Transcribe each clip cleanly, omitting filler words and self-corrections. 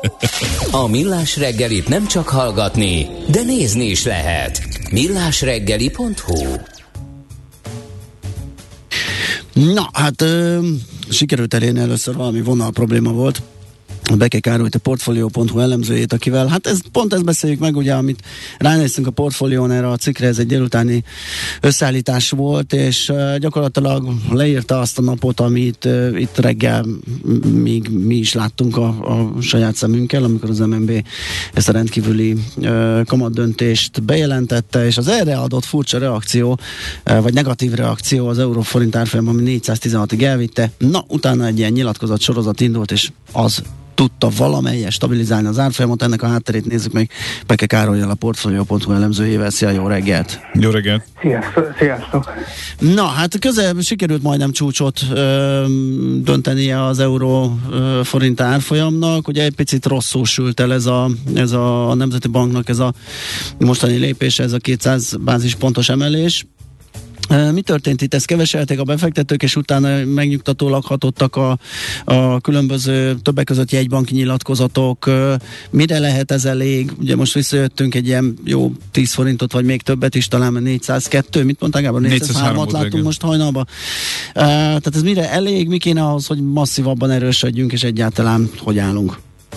A Millás reggelit nem csak hallgatni, de nézni is lehet. millásreggeli.hu. Na, hát sikerült elérni, először valami vonal probléma volt. Beke Károlyt, a Portfolio.hu elemzőjét, akivel, hát ezt beszéljük meg, ugye, amit ránéztünk a Portfolión erre a cikkre, ez egy délutáni összeállítás volt, és gyakorlatilag leírta azt a napot, amit itt reggel még mi is láttunk a saját szemünkkel, amikor az MNB ezt a rendkívüli kamatdöntést bejelentette, és az erre adott furcsa reakció, vagy negatív reakció az euró-forint árfolyam, ami 416-ig elvitte. Na, utána egy ilyen nyilatkozat sorozat indult, és az tudta valamelyest stabilizálni az árfolyamot. Ennek a hátterét nézzük meg Beke Károlyal, a Portfolio.hu elemzőjével. Szia, jó reggelt! Jó reggelt! Sziasztok! Na, hát sikerült majdnem csúcsot döntenie az euró forint árfolyamnak. Ugye egy picit rosszul sült el ez a Nemzeti Banknak ez a mostani lépése, ez a 200 bázispontos emelés. Mi történt itt? Ezt keveselték a befektetők, és utána megnyugtatólag hatottak a különböző, többek között jegybanki nyilatkozatok. Mire lehet ez elég? Ugye most visszajöttünk egy ilyen jó 10 forintot, vagy még többet is, talán 402, mit mondták Gábor? 403-at láttunk most hajnalban. Tehát ez mire elég? Mi kéne ahhoz, hogy masszívabban erősödjünk, és egyáltalán hogy állunk?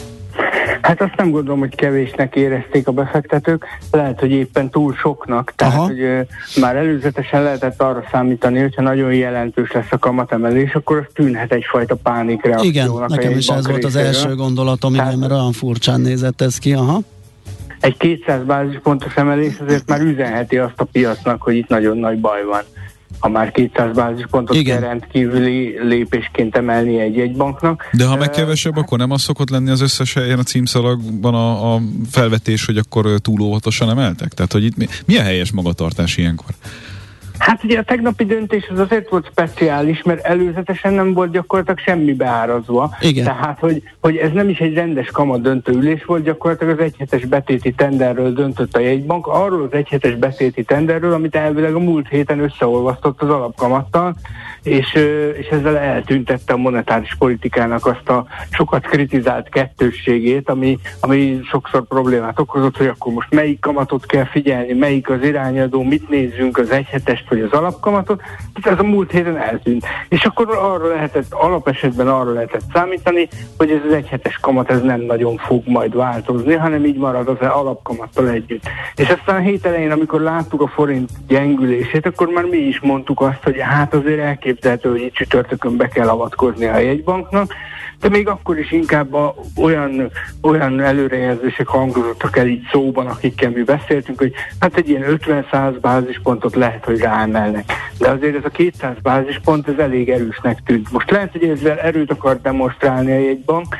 Hát azt nem gondolom, hogy kevésnek érezték a befektetők, lehet, hogy éppen túl soknak, tehát hogy már előzetesen lehetett arra számítani, hogyha nagyon jelentős lesz a kamatemelés, akkor az tűnhet egyfajta pánikreakciónak. Igen, nekem is ez volt az első gondolatom, mert olyan furcsán nézett ez ki, Egy 200 bázispontos emelés azért már üzenheti azt a piacnak, hogy itt nagyon nagy baj van. Ha már 200 bázispontot kell rendkívüli lépésként emelni egy jegybanknak. De ha meg kevesebb, akkor nem az szokott lenni az összes helyen a címszalagban a felvetés, hogy akkor túl óvatosan emeltek? Tehát, hogy itt mi a helyes magatartás ilyenkor? Hát ugye a tegnapi döntés az azért volt speciális, mert előzetesen nem volt gyakorlatilag semmi beárazva. Igen. Tehát, hogy ez nem is egy rendes kamatdöntő ülés volt, gyakorlatilag az egyhetes betéti tenderről döntött a jegybank, arról az egyhetes betéti tenderről, amit elvileg a múlt héten összeolvasztott az alapkamattal, és ezzel eltüntette a monetáris politikának azt a sokat kritizált kettősségét, ami sokszor problémát okozott, hogy akkor most melyik kamatot kell figyelni, melyik az irányadó, mit nézzünk, az egyhetest vagy az alapkamatot, ez a múlt héten eltűnt. És akkor alapesetben arra lehetett számítani, hogy ez az egyhetes kamat ez nem nagyon fog majd változni, hanem így marad az alapkamattal együtt. És aztán a hét elején, amikor láttuk a forint gyengülését, akkor már mi is mondtuk azt, hogy hát azért elképzelhető, hogy itt csütörtökön be kell avatkozni a jegybanknak, de még akkor is inkább olyan előrejelzések hangozottak el így szóban, akikkel mi beszéltünk, hogy hát egy ilyen 50-100 bázispontot lehet, hogy ráemelnek. De azért ez a 200 bázispont, ez elég erősnek tűnt. Most lehet, hogy ezzel erőt akar demonstrálni a jegybank.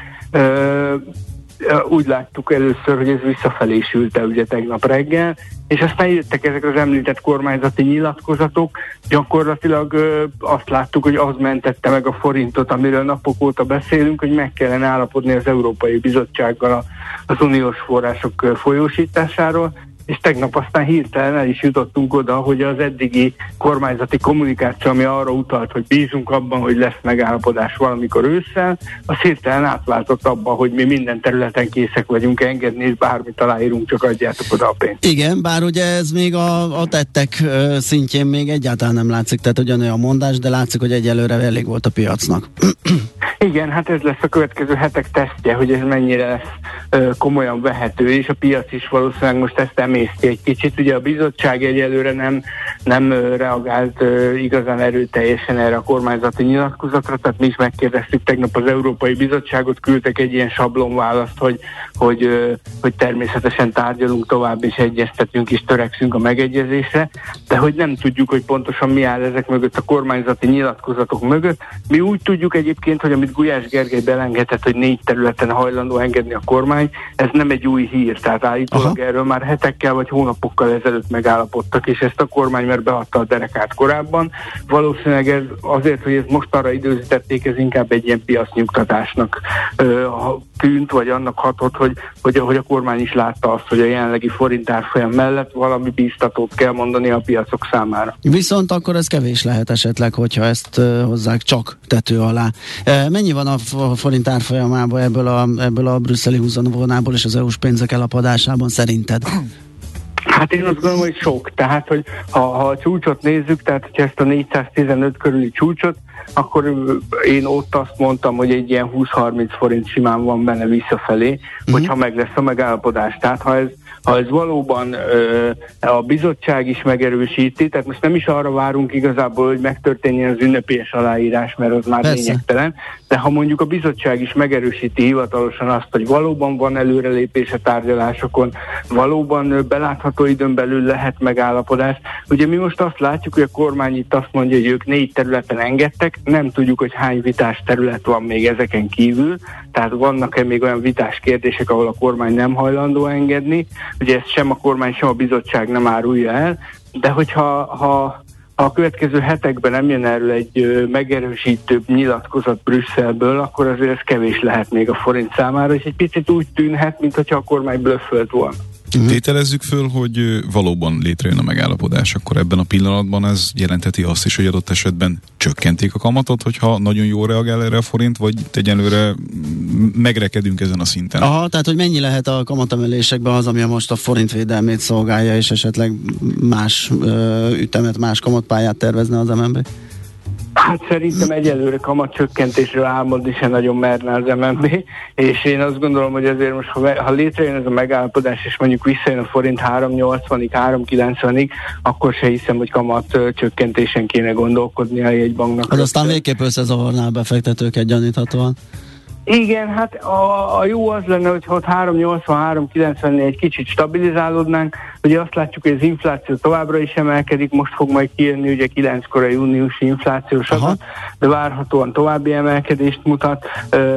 Úgy láttuk először, hogy ez visszafelé sült el ugye tegnap reggel, és aztán jöttek ezek az említett kormányzati nyilatkozatok, gyakorlatilag azt láttuk, hogy az mentette meg a forintot, amiről napok óta beszélünk, hogy meg kellene állapodni az Európai Bizottsággal az uniós források folyósításáról, és tegnap aztán hirtelen el is jutottunk oda, hogy az eddigi kormányzati kommunikáció, ami arra utalt, hogy bízunk abban, hogy lesz megállapodás valamikor ősszel, az hirtelen átváltott abban, hogy mi minden területen készek vagyunk engedni, és bármit aláírunk, csak adjátok oda a pénzt. Igen, bár ugye ez még a tettek szintjén még egyáltalán nem látszik, tehát ugyanolyan mondás, de látszik, hogy egyelőre elég volt a piacnak. Igen, hát ez lesz a következő hetek tesztje, hogy ez mennyire lesz komolyan vehető, és a piac is valószínűleg most ezt emészti egy kicsit. Ugye a bizottság egyelőre nem reagált igazán erőteljesen erre a kormányzati nyilatkozatra, tehát mi is megkérdeztük tegnap az Európai Bizottságot, küldtek egy ilyen sablonválaszt, hogy természetesen tárgyalunk tovább, és egyeztetünk, és törekszünk a megegyezésre, de hogy nem tudjuk, hogy pontosan mi áll ezek mögött, a kormányzati nyilatkozatok mögött. Mi úgy tudjuk egyébként, hogy amit Gulyás Gergely belengedett, hogy 4 területen hajlandó engedni a kormány, kormány, ez nem egy új hír, tehát állítólag erről már hetekkel vagy hónapokkal ezelőtt megállapodtak, és ezt a kormány már beadta a derekát korábban. Valószínűleg ez azért, hogy ez most arra időzítették, ez inkább egy ilyen piacnyugtatásnak tűnt, vagy annak hatott, hogy a kormány is látta azt, hogy a jelenlegi forint árfolyam mellett valami bíztatót kell mondani a piacok számára. Viszont akkor ez kevés lehet esetleg, hogyha ezt hozzák csak tető alá. Mennyi van a forint árfolyamában ebből a brüsszeli húzavonából és az EU-s pénzek elapadásában szerinted? Hát én azt gondolom, hogy sok. Tehát, hogy ha a csúcsot nézzük, tehát hogyha ezt a 415 körüli csúcsot, akkor én ott azt mondtam, hogy egy ilyen 20-30 forint simán van benne visszafelé, hogyha meg lesz a megállapodás. Tehát ha ez valóban a bizottság is megerősíti, tehát most nem is arra várunk igazából, hogy megtörténjen az ünnepélyes aláírás, mert az már lényegtelen, de ha mondjuk a bizottság is megerősíti hivatalosan azt, hogy valóban van előrelépés a tárgyalásokon, valóban belátható időn belül lehet megállapodás. Ugye mi most azt látjuk, hogy a kormány itt azt mondja, hogy ők 4 területen engedtek, nem tudjuk, hogy hány vitás terület van még ezeken kívül, tehát vannak-e még olyan vitás kérdések, ahol a kormány nem hajlandó engedni. Ugye ezt sem a kormány, sem a bizottság nem árulja el, de hogyha a következő hetekben nem jön erről egy megerősítőbb nyilatkozat Brüsszelből, akkor azért ez kevés lehet még a forint számára, és egy picit úgy tűnhet, mintha a kormány blöffölt volna. Tételezzük föl, hogy valóban létrejön a megállapodás, akkor ebben a pillanatban ez jelenteti azt is, hogy adott esetben csökkentik a kamatot, hogyha nagyon jól reagál erre a forint, vagy egyelőre megrekedünk ezen a szinten. Aha, tehát hogy mennyi lehet a kamatemelésekben az, ami most a forint védelmét szolgálja, és esetleg más ütemet, más kamatpályát tervezne az MNB? Hát szerintem egyelőre kamatcsökkentésről álmodni se nagyon merne az MNB, és én azt gondolom, hogy azért most, ha létrejön ez a megállapodás, és mondjuk visszajön a forint 3,80-ig, 3,90-ig, akkor se hiszem, hogy kamatcsökkentésen kéne gondolkodni a jegybanknak. Az aztán végképp összezavarná a befektetőket gyaníthatóan. Igen, hát a jó az lenne, hogyha ott 3,80-3,90 egy kicsit stabilizálódnánk. Ugye azt látjuk, hogy az infláció továbbra is emelkedik, most fog majd kijönni ugye 9-kor a júniusi inflációs adat, de várhatóan további emelkedést mutat.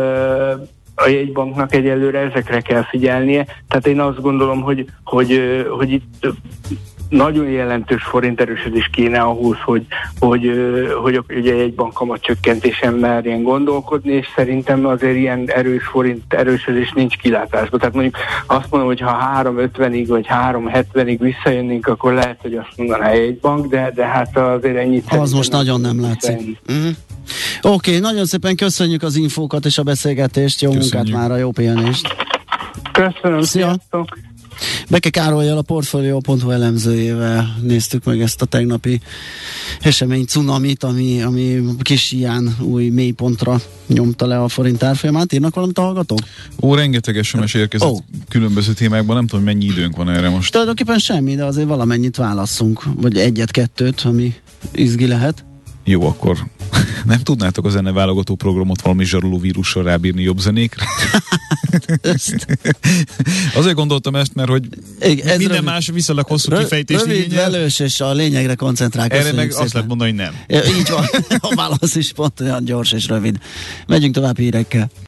A jegybanknak egyelőre ezekre kell figyelnie. Tehát én azt gondolom, hogy itt nagyon jelentős forint erősödés kéne ahhoz, hogy ugye egy bank kamatcsökkentésen merjen gondolkodni, és szerintem azért ilyen erős forint erősödés nincs kilátásban. Tehát mondjuk azt mondom, hogy ha 3,50-ig vagy 3,70-ig visszajönnénk, akkor lehet, hogy azt mondaná egy bank, de hát azért ennyit. Az most nagyon nem látszik. Oké, nagyon szépen köszönjük az infókat és a beszélgetést, jó munkát mára, jó pihenést. Köszönöm, sziasztok! Beke Károlyal, a Portfolio.hu elemzőjével néztük meg ezt a tegnapi esemény cunamit, ami kis ilyen új mélypontra nyomta le a forint árfolyamát. Írnak valamit a hallgatók? Rengeteg SMS érkezett különböző témákban, nem tudom, mennyi időnk van erre most. Tulajdonképpen semmi, de azért valamennyit válasszunk, vagy egyet-kettőt, ami izgi lehet. Jó, akkor nem tudnátok a zeneválogató programot valami zsaroló vírussal rábírni jobb zenékre? Azért gondoltam ezt, mert hogy minden más viszonylag hosszú kifejtés rövid, velős, és a lényegre koncentrál. Erre meg azt lehet mondani, hogy nem. Így van, a válasz is pont olyan gyors és rövid. Megyünk tovább hírekkel.